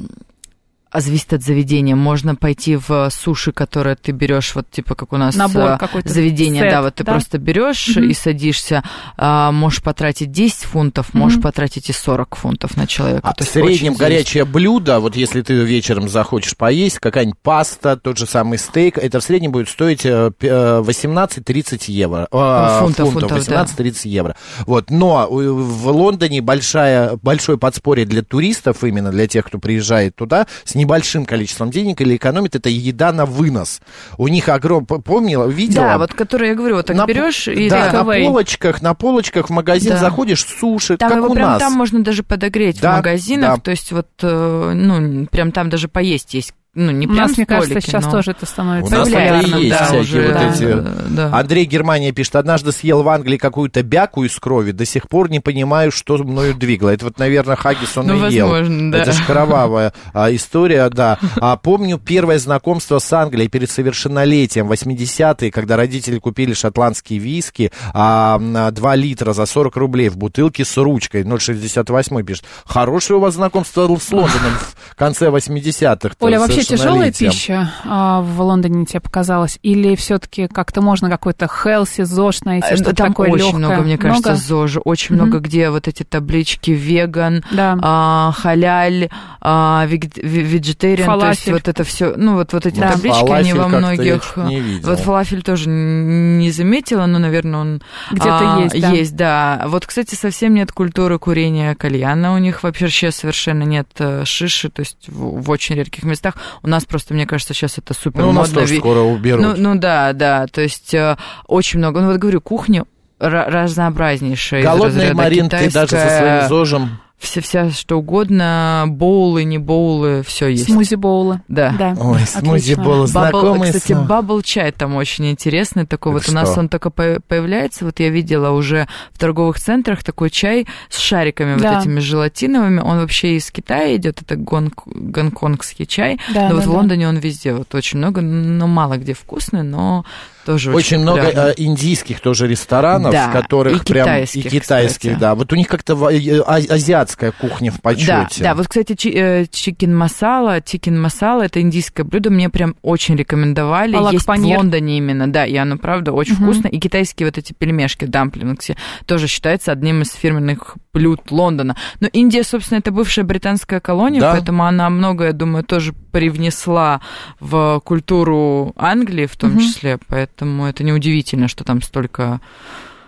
а зависит от заведения. Можно пойти в суши, которые ты берешь, вот типа как у нас набор какой-то заведение, сет, да, вот ты да? просто берешь угу. и садишься, а, можешь потратить десять фунтов, угу. можешь потратить и сорок фунтов на человека. А в среднем горячее блюдо, вот если ты вечером захочешь поесть, какая-нибудь паста, тот же самый стейк, это в среднем будет стоить восемнадцать-тридцать евро. Фунтов, фунтов, фунтов восемнадцать-тридцать да. евро. Вот, но в Лондоне большая, большое подспорье для туристов, именно для тех, кто приезжает туда, с небольшим количеством денег или экономит, это еда на вынос. У них огромное, помнила, видела? Да, вот которые, я говорю, вот так на, берешь и... Да, на полочках, на полочках в магазин да. заходишь, суши, там как его у прям нас. Там можно даже подогреть да, в магазинах, да. то есть вот, ну, прям там даже поесть есть. Ну, не у нас, столики, мне кажется, сейчас но... тоже это становится у нас популярным. есть да, всякие уже, вот да. эти... Да, да. Андрей Германия пишет, однажды съел в Англии какую-то бяку из крови, до сих пор не понимаю, что мною двигало. Это вот, наверное, хаггис он ну, и ел. Да. Это же кровавая а, история, да. А, помню первое знакомство с Англией перед совершеннолетием, восьмидесятые, когда родители купили шотландские виски, а, два литра за сорок рублей в бутылке с ручкой. ноль шестьдесят восемь пишет. Хорошее у вас знакомство с Лондоном в конце восьмидесятых. Оля, вообще тяжелая пища в Лондоне тебе показалось? Или все-таки как-то можно какой-то healthy, ЗОЖ найти, что-то там такое очень легкое? много, мне кажется, много? ЗОЖ. Очень mm-hmm. много где вот эти таблички веган, да. а, халяль, а, вегетариан, то есть вот это все, ну вот, вот эти да. таблички, фалафель они во многих... Не видел. Вот фалафель тоже не заметила, но, наверное, он... Где-то а, есть, да. Есть, да. Вот, кстати, совсем нет культуры курения кальяна у них, вообще совершенно нет шиши, то есть в, в очень редких местах. У нас просто, мне кажется, сейчас это супер ну, модно. У нас тоже скоро уберут. Ну, ну да, да, то есть э, очень много. Ну вот говорю, кухня р- разнообразнейшая. Голодная Марин, ты даже со своим ЗОЖем... Все, вся что угодно, боулы, не боулы, все есть. Смузи-боулы. Да. да. Ой, смузи-боулы знакомые. Кстати, бабл-чай там очень интересный такой. Так вот что? У нас он только появляется. Вот я видела уже в торговых центрах такой чай с шариками да. вот этими желатиновыми. Он вообще из Китая идет, это гонг, гонконгский чай. Да, но да, вот да. в Лондоне он везде. Вот очень много, но мало где вкусный, но... Тоже очень, очень много э, индийских тоже ресторанов, да, в которых и прям китайских, и китайских, кстати. Да. Вот у них как-то азиатская кухня в почете. Да, да. Вот, кстати, чикен масала, чикен масала, это индийское блюдо, мне прям очень рекомендовали. Есть в Лондоне именно, да, и оно, правда, очень угу. вкусно. И китайские вот эти пельмешки, дамплингсы, тоже считается одним из фирменных блюд Лондона. Но Индия, собственно, это бывшая британская колония, да. поэтому она многое, думаю, тоже привнесла в культуру Англии в том угу. числе, поэтому Поэтому это неудивительно, что там столько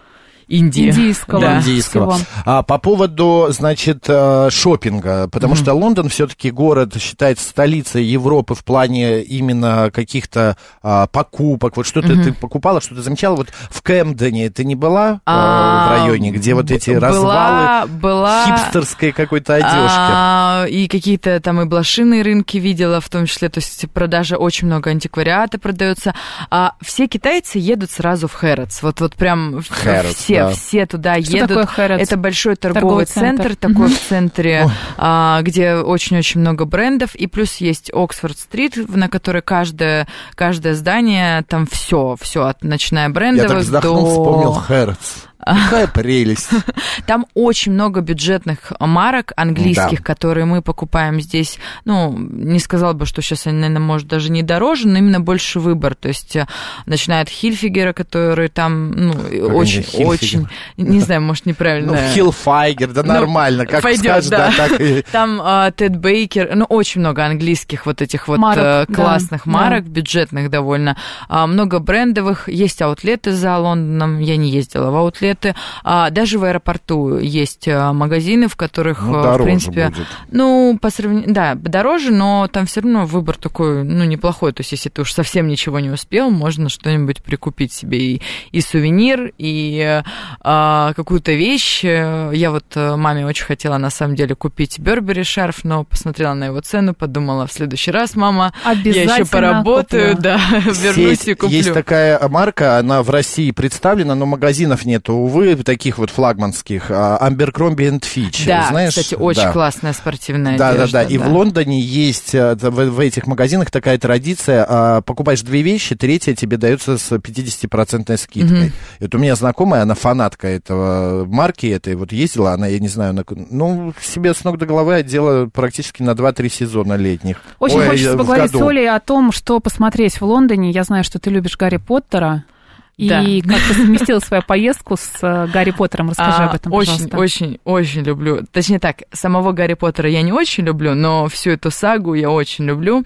Индии. Индийского. Да. Индийского. А, по поводу, значит, шопинга, потому mm-hmm. что Лондон все-таки город считается столицей Европы в плане именно каких-то а, покупок. Вот что-то mm-hmm. ты покупала, что-то замечала. Вот в Кэмдене ты не была а, в районе, где вот эти была, развалы была, хипстерской какой-то одежки? А, и какие-то там и блошиные рынки видела, в том числе, то есть продажа, очень много антиквариата продается. А все китайцы едут сразу в Хэрротс. Вот, вот прям Хэрротс, все, да. все туда что едут. Такое Хэрротс? Это большой торговый, торговый центр, центр такой mm-hmm. в центре, а, где очень-очень много брендов. И плюс есть Оксфорд-стрит, на которой каждое, каждое здание, там все, все, начиная брендовых до... Я так вздохнул, до... вспомнил Хэрротс. Какая прелесть. Там очень много бюджетных марок английских, да. которые мы покупаем здесь. Ну, не сказала бы, что сейчас они, наверное, может, даже не дороже, но именно больше выбор. То есть, начиная от Хильфигера, который там, ну, очень, очень, не знаю, может, неправильно. Ну, Хилфайгер, да, ну, нормально, как пойдет, скажешь, да. да так и... Там uh, Тед Бейкер, ну, очень много английских вот этих вот марок, классных да, марок, да. бюджетных довольно. Uh, много брендовых, есть аутлеты за Лондоном, я не ездила в аутлет. А, даже в аэропорту есть магазины, в которых, ну, в принципе, будет. ну, по сравнению, да, дороже, но там все равно выбор такой, ну, неплохой. То есть, если ты уж совсем ничего не успел, можно что-нибудь прикупить себе и, и сувенир, и а, какую-то вещь. Я вот маме очень хотела, на самом деле, купить Бербери шарф, но посмотрела на его цену, подумала, в следующий раз, мама, я еще поработаю, куплю. Да, вернусь и куплю. Есть такая марка, она в России представлена, но магазинов нету. Увы, таких вот флагманских, Abercrombie энд Fitch, да, знаешь? Кстати, очень да. классная спортивная да, одежда. Да, да, да. И в Лондоне есть в, в этих магазинах такая традиция, покупаешь две вещи, третья тебе дается с пятидесятипроцентной скидкой. Mm-hmm. И вот у меня знакомая, она фанатка этого марки этой, вот ездила, она, я не знаю, на, ну, себе с ног до головы одела практически на два-три сезона летних. Очень Ой, хочется поговорить с Олей о том, что посмотреть в Лондоне. Я знаю, что ты любишь Гарри Поттера. И да. как ты совместила свою поездку с Гарри Поттером? Расскажи а, об этом, очень, пожалуйста. Очень, очень люблю. Точнее так, самого Гарри Поттера я не очень люблю, но всю эту сагу я очень люблю.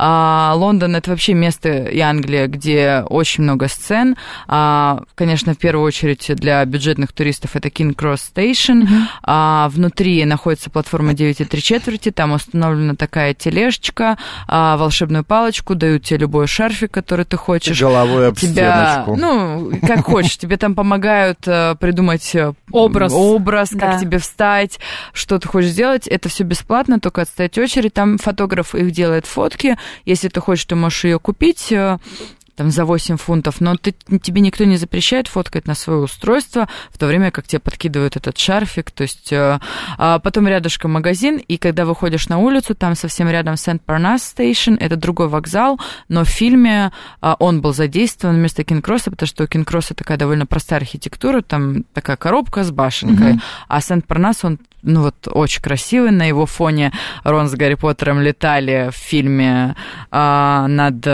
А, Лондон — это вообще место, и Англия, где очень много сцен. А, конечно, в первую очередь для бюджетных туристов это King Cross Station. Mm-hmm. А, внутри находится платформа девять и три четверти, там установлена такая тележечка, а, волшебную палочку, дают тебе любой шарфик, который ты хочешь. Головой об тебя, стеночку. Ну, как хочешь, тебе там помогают э, придумать образ, образ как да. тебе встать, что ты хочешь сделать. Это все бесплатно, только отстоять очередь. Там фотограф их делает фотки. Если ты хочешь, ты можешь ее купить. Э, там за восемь фунтов, но ты, тебе никто не запрещает фоткать на свое устройство, в то время как тебе подкидывают этот шарфик, то есть э, а потом рядышком магазин, и когда выходишь на улицу, там совсем рядом Сент-Парнас Стейшн, это другой вокзал, но в фильме э, он был задействован вместо Кинг-Кросса, потому что у Кинг-Кросса такая довольно простая архитектура, там такая коробка с башенкой, mm-hmm. а Сент-Парнас, он ну вот очень красивый, на его фоне Рон с Гарри Поттером летали в фильме э, над...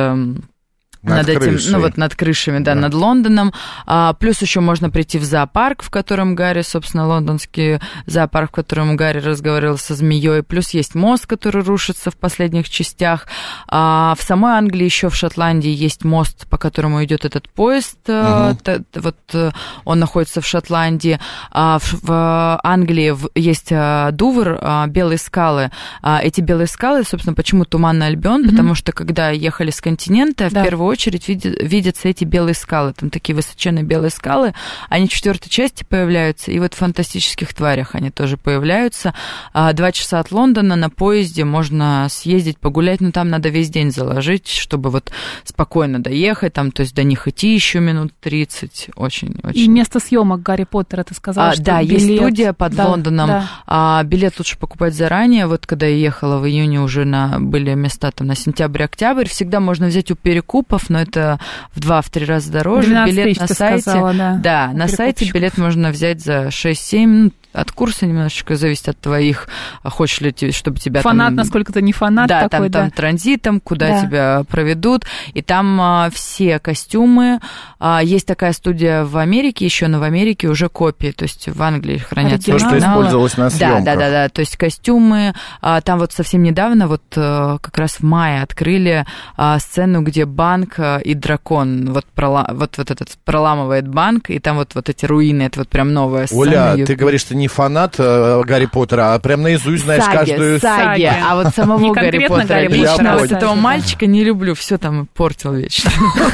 Над, над этим, крышей. ну вот над крышами, да, да. над Лондоном. А, плюс еще можно прийти в зоопарк, в котором Гарри, собственно, лондонский зоопарк, в котором Гарри разговаривал со змеей. Плюс есть мост, который рушится в последних частях. А, в самой Англии, еще в Шотландии, есть мост, по которому идет этот поезд. Угу. Т, вот он находится в Шотландии. А, в, в Англии есть Дувр, белые скалы. А, эти белые скалы, собственно, почему Туманный Альбион? Угу. Потому что когда ехали с континента, да. в первую очередь видят, видятся эти белые скалы, там такие высоченные белые скалы, они в четвертой части появляются, и вот в «Фантастических тварях» они тоже появляются. Два часа от Лондона на поезде можно съездить, погулять, но там надо весь день заложить, чтобы вот спокойно доехать, там, то есть до них идти еще минут тридцать, очень-очень. И место съемок Гарри Поттера, ты сказала, а, что да, билет... есть студия под да, Лондоном, да. А, билет лучше покупать заранее, вот когда я ехала в июне, уже на, были места там на сентябрь-октябрь, всегда можно взять у перекупов, но это в два-три раза дороже. Билет на сайте, сказала, да, да на сайте билет можно взять за шесть-семь, ну, от курса немножечко зависит от твоих, хочешь ли, чтобы тебя фанат, там... насколько ты не фанат да, такой, там, да. там транзитом, куда да. тебя проведут, и там а, все костюмы. А, есть такая студия в Америке, еще, но в Америке уже копии, то есть в Англии хранятся оригиналы. То, что использовалось на съемках. Да, да, да, да, то есть костюмы. А, там вот совсем недавно, вот как раз в мае открыли а, сцену, где банк и дракон вот, прола... вот, вот этот проламывает банк, и там вот, вот эти руины, это вот прям новая сцена. Оля, ты говоришь, ты не фанат э, Гарри Поттера, а прям наизусть знаешь саги, каждую... Саги, саги. А вот самого не Гарри Поттера Гарри лично, вот Поттера, этого да. мальчика не люблю, все там портил вечно.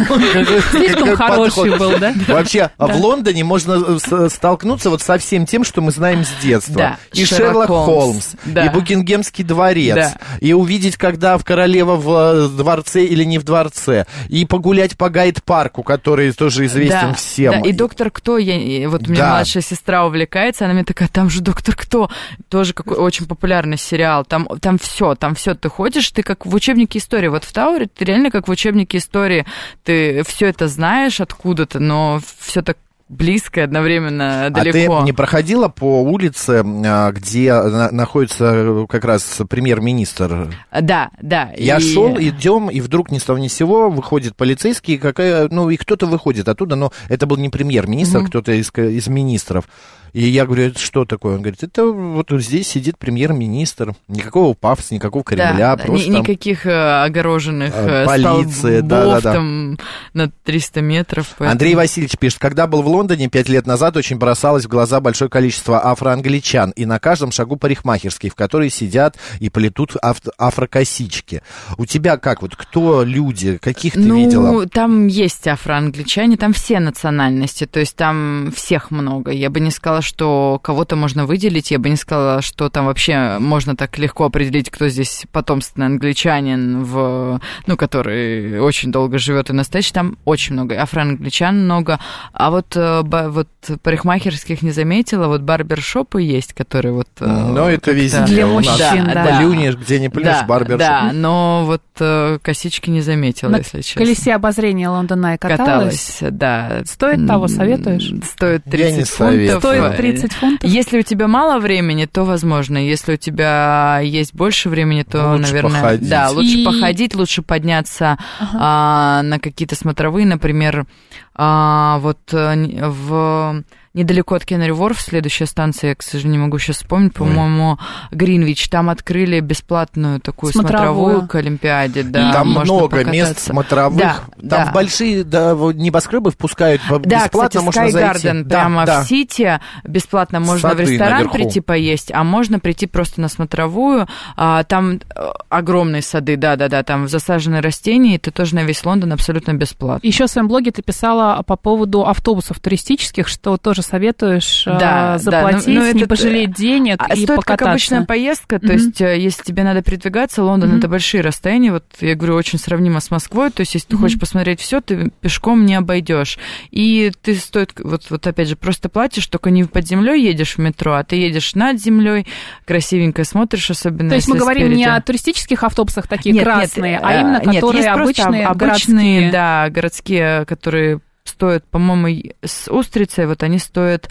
Слишком хороший был, да? Вообще, в Лондоне можно столкнуться вот со всем тем, что мы знаем с детства. И Шерлок Холмс, и Букингемский дворец, и увидеть, когда в королева в дворце или не в дворце, и погулять по Гайд-парку, который тоже известен всем. Да, и «Доктор Кто», я, вот у меня младшая сестра увлекается, она мне такая, там же «Доктор Кто», тоже какой очень популярный сериал, там, там все, там все, ты ходишь, ты как в учебнике истории, вот в Тауэре ты реально как в учебнике истории, ты все это знаешь откуда-то, но все так близко, одновременно далеко. А ты не проходила по улице, где находится как раз премьер-министр? Да, да. Я и... шел, идем, и вдруг ни с того ни с сего выходит полицейский, какая, ну и кто-то выходит оттуда, но это был не премьер-министр, угу. кто-то из, из министров. И я говорю, это что такое? Он говорит, это вот здесь сидит премьер-министр. Никакого пафоса, никакого Кремля. Да, просто никаких там, огороженных полиции, столбов да, да, да. там на триста метров. Поэтому... Андрей Васильевич пишет, когда был в Лондоне пять лет назад, очень бросалось в глаза большое количество афроангличан. И на каждом шагу парикмахерские, в которые сидят и плетут аф- афрокосички. У тебя как? Вот кто люди? Каких ты ну, видела? Ну, там есть афроангличане, там все национальности. То есть там всех много. Я бы не сказала, что кого-то можно выделить, я бы не сказала, что там вообще можно так легко определить, кто здесь потомственный англичанин, в, ну, который очень долго живет и настоящий. Там очень много, афроангличан много, а вот, вот парикмахерских не заметила, вот барбершопы есть, которые вот... Ну, это везде. Для мужчин, да. Плюнешь, где не плюнешь, да, барбершоп. Да, но вот косички не заметила, на если честно. На колесе обозрения Лондона и каталась? Каталась, да. Стоит того, советуешь? Стоит тридцать Я не фунтов. советую. Стоит тридцать фунтов? Если у тебя мало времени, то возможно. Если у тебя есть больше време, то, лучше наверное... Походить. Да, лучше И... походить, лучше подняться ага. а, на какие-то смотровые, например, а, вот в... Недалеко от Кеннери-Ворф, следующая станция, я, к сожалению, не могу сейчас вспомнить, по-моему, Гринвич. Там открыли бесплатную такую смотровую, смотровую к Олимпиаде. Да, там много покататься. Мест смотровых. Да, там да. в большие да, небоскребы впускают да, бесплатно, кстати, можно Sky зайти. Garden Да, прямо да. в Сити. Бесплатно можно Сады в ресторан наверху. прийти поесть, а можно прийти просто на смотровую. А, там огромные сады, да-да-да, там засажены растения, и ты тоже на весь Лондон абсолютно бесплатно. Еще в своем блоге ты писала по поводу автобусов туристических, что тоже советуешь да, заплатить, да, но, но не это, пожалеть денег а и стоит покататься. Как обычная поездка, то mm-hmm. есть если тебе надо передвигаться, Лондон mm-hmm. это большие расстояния, вот я говорю, очень сравнимо с Москвой, то есть если ты mm-hmm. хочешь посмотреть все, ты пешком не обойдешь. И ты стоит, вот, вот опять же, просто платишь, только не под землей едешь в метро, а ты едешь над землей, красивенько смотришь, особенно. То есть мы говорим спереди. не о туристических автобусах такие нет, красные, нет, а именно нет, которые обычные, обычные, городские. Да, городские, которые стоят, по-моему, с устрицей, вот они стоят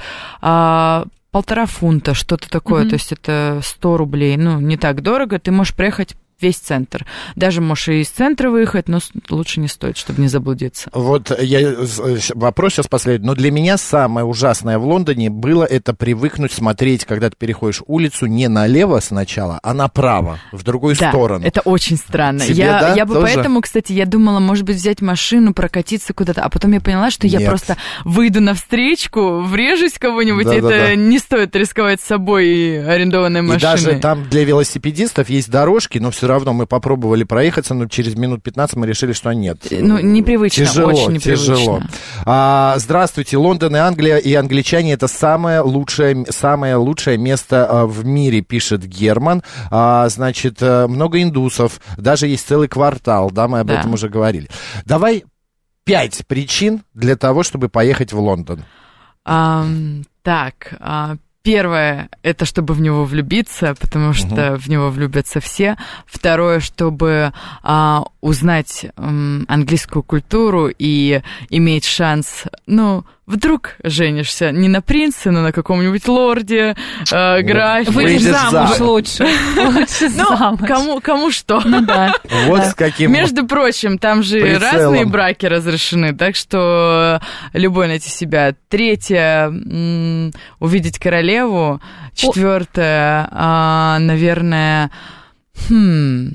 а, полтора фунта, что-то такое, mm-hmm. то есть это сто рублей, ну, не так дорого, ты можешь проехать весь центр. Даже можешь и из центра выехать, но лучше не стоит, чтобы не заблудиться. Вот я вопрос сейчас последний. Но для меня самое ужасное в Лондоне было это привыкнуть смотреть, когда ты переходишь улицу, не налево сначала, а направо, в другую да, сторону. Это очень странно. Тебе, я да, я бы тоже? Поэтому, кстати, я думала, может быть, взять машину, прокатиться куда-то, а потом я поняла, что Нет. я просто выйду навстречку, врежусь в кого-нибудь, да, и да, это да. не стоит рисковать собой и арендованной машиной. И даже там для велосипедистов есть дорожки, но все равно мы попробовали проехаться, но через минут пятнадцать мы решили, что нет. Ну, непривычно, тяжело, очень непривычно. Тяжело. А, здравствуйте, Лондон и Англия и англичане — это самое лучшее, самое лучшее место а, в мире, пишет Герман. А, значит, много индусов, даже есть целый квартал, да, мы об да. этом уже говорили. Давай пять причин для того, чтобы поехать в Лондон. А, так, а... Первое, это чтобы в него влюбиться, потому что uh-huh. в него влюбятся все. Второе, чтобы а, узнать м, английскую культуру и иметь шанс, ну, вдруг женишься не на принце, но на каком-нибудь лорде, э, графе. Выйдешь замуж лучше. Лучше замуж. Кому, кому что. Ну да. Вот с каким... Между прочим, там же прицелом. Разные браки разрешены, так что любой найти себя. Третье, м- увидеть королеву. Четвертое, а, наверное, хм,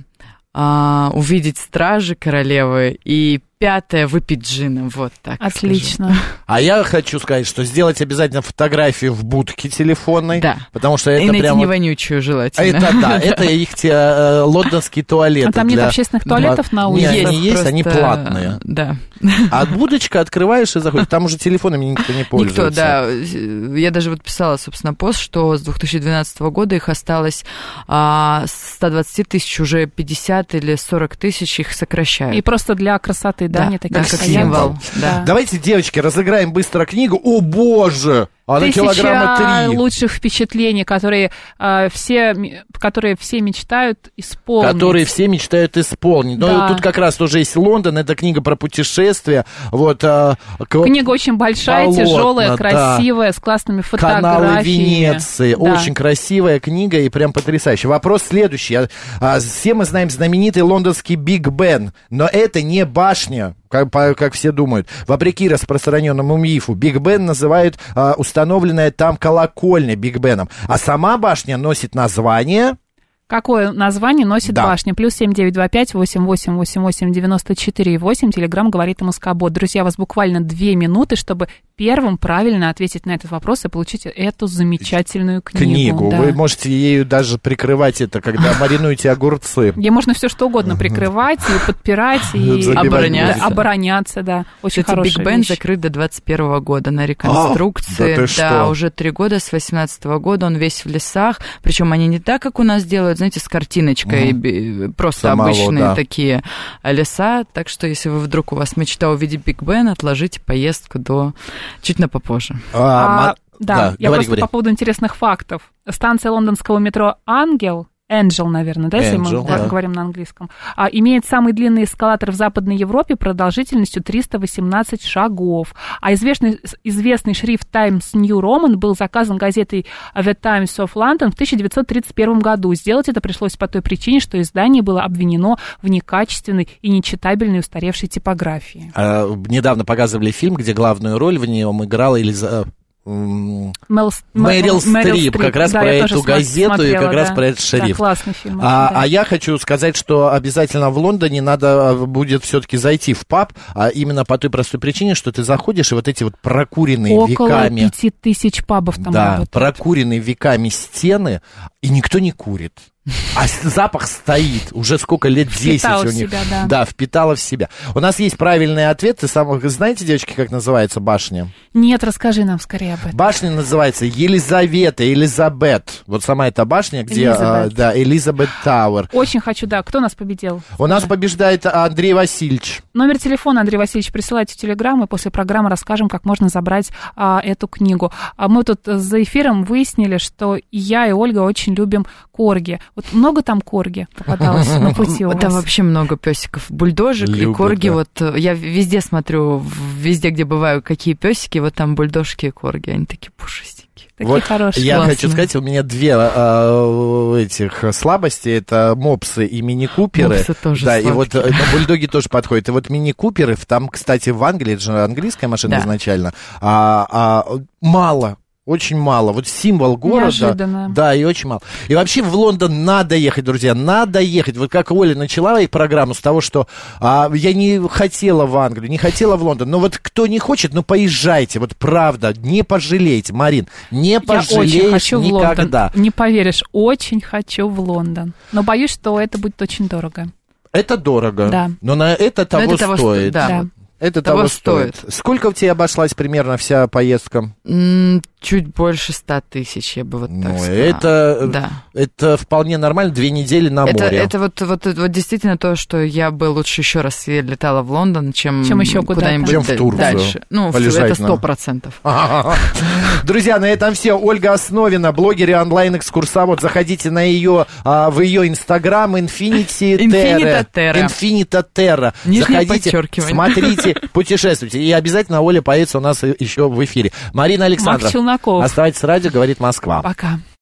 а, увидеть стражи королевы. И пятое, выпить джина, вот так. Отлично. Скажу. А я хочу сказать, что сделать обязательно фотографию в будке телефонной, да. потому что это и найти прям... не вонючую, желательно. Это да, это их те, э, лондонские туалеты. А там для... нет общественных туалетов на улице? Нет, они есть, просто... они платные. Да. А будочка открываешь и заходишь, там уже телефонами никто не пользуется. Никто, да. Я даже вот писала, собственно, пост, что с две тысячи двенадцатого года их осталось а, сто двадцать тысяч, уже пятьдесят или сорок тысяч их сокращают. И просто для красоты, да, да они такие да, как стоят. символ. Да. Давайте, девочки, разыграем быстро книгу. О, боже! Она Тысяча килограмма три. лучших впечатлений, которые, э, все, которые все мечтают исполнить. Которые все мечтают исполнить. Но да. тут как раз тоже есть Лондон, это книга про путешествия. Вот, а, к... Книга очень большая, полотна, тяжелая, красивая, да. с классными фотографиями. Каналы Венеции. Да. Очень красивая книга и прям потрясающая. Вопрос следующий. Все мы знаем знаменитый лондонский Биг Бен, но это не башня, как, как все думают. Вопреки распространенному мифу, Биг Бен называют а, установленная там колокольня Биг Беном. А сама башня носит название... Какое название носит да. башня? Плюс семь девять два пять восемь восемь восемь восемь девяносто четыре восемь. Телеграм говорит МСК-бот. Друзья, у вас буквально две минуты, чтобы первым правильно ответить на этот вопрос и получить эту замечательную книгу. Книгу. Да. Вы можете ею даже прикрывать это, когда маринуете огурцы. Ей можно все что угодно прикрывать и подпирать, и обороняться. обороняться, да. Очень Кстати, хорошая Биг Бен вещь. закрыт до двадцать первого года на реконструкции. А, да ты да, что? уже три года, с восемнадцатого года он весь в лесах. Причем они не так, как у нас делают, знаете, с картиночкой, угу. просто Самого, обычные да. такие леса. Так что, если вы вдруг у вас мечта увидеть Биг Бен, отложите поездку до чуть на попозже. А, а, да, да, я говори, просто говори. по поводу интересных фактов. Станция лондонского метро «Ангел», Angel, наверное, да, если Angel, мы да. говорим на английском, а, имеет самый длинный эскалатор в Западной Европе продолжительностью триста восемнадцать шагов. А известный, известный шрифт Times New Roman был заказан газетой The Times of London в тысяча девятьсот тридцать первом году. Сделать это пришлось по той причине, что издание было обвинено в некачественной и нечитабельной устаревшей типографии. А, недавно показывали фильм, где главную роль в нем играла Элиза... Мел, Мэрил Мэрил Стрип, Стрип, как раз да, про эту смотрела, газету и как да. раз про этот шрифт. Да, классный фильм. А, да. а я хочу сказать, что обязательно в Лондоне надо будет все-таки зайти в паб, а именно по той простой причине, что ты заходишь, и вот эти вот прокуренные Около веками... Около пяти тысяч пабов там да, работают. прокуренные веками стены, и никто не курит. А запах стоит уже сколько лет, десять впитала у них. В себя, да. да, впитала в себя. У нас есть правильный ответ. Ты сам знаете, девочки, как называется башня? Нет, расскажи нам скорее об этом. Башня называется Елизавета, Элизабет. Вот сама эта башня, где... А, да, Элизабет Тауэр. Очень хочу, да. Кто нас победил? У нас побеждает Андрей Васильевич. Номер телефона, Андрей Васильевич, присылайте в Телеграм, и после программы расскажем, как можно забрать а, эту книгу. А мы тут за эфиром выяснили, что и я, и Ольга очень любим корги. Вот много там корги попадалось на пути у вас? Там вообще много песиков. Бульдожек и корги. Вот я везде смотрю, везде, где бываю, какие песики, вот там бульдожки и корги. Они такие пушистенькие. Такие вот хорошие. Я классные. хочу сказать, у меня две а, этих слабости. Это мопсы и мини-куперы. Мопсы тоже да, сладкие. И вот но бульдоги тоже подходят. И вот мини-куперы, там, кстати, в Англии, это же английская машина да. изначально, а, а, мало. Очень мало. Вот символ города. Неожиданно. Да, и очень мало. И вообще в Лондон надо ехать, друзья, надо ехать. Вот как Оля начала их программу с того, что а, я не хотела в Англию, не хотела в Лондон. Но вот кто не хочет, ну поезжайте. Вот правда, не пожалейте, Марин, не пожалеешь я очень хочу никогда. В Лондон. Не поверишь, очень хочу в Лондон. Но боюсь, что это будет очень дорого. Это дорого. Да. Но на это того это того стоит. Да. Да. Это того того стоит. стоит. Сколько в тебе обошлась примерно вся поездка? чуть больше ста тысяч, я бы вот ну, так сказала. Это, да. это вполне нормально, две недели на это, море. Это вот, вот, вот действительно то, что я бы лучше еще раз летала в Лондон, чем, чем еще куда-нибудь чем в Турцию. Дальше. Ну, полежать, это сто процентов. Друзья, на этом все. Ольга Основина, блогер и онлайн-экскурсовод. Заходите на ее, а, в ее инстаграм Infinity Terra. Infinita Terra. Нижнее Заходите, подчеркивание. смотрите, путешествуйте. И обязательно Оля появится у нас еще в эфире. Марина Александрова. Марк Челноков. Оставайтесь с радио, говорит Москва. Пока.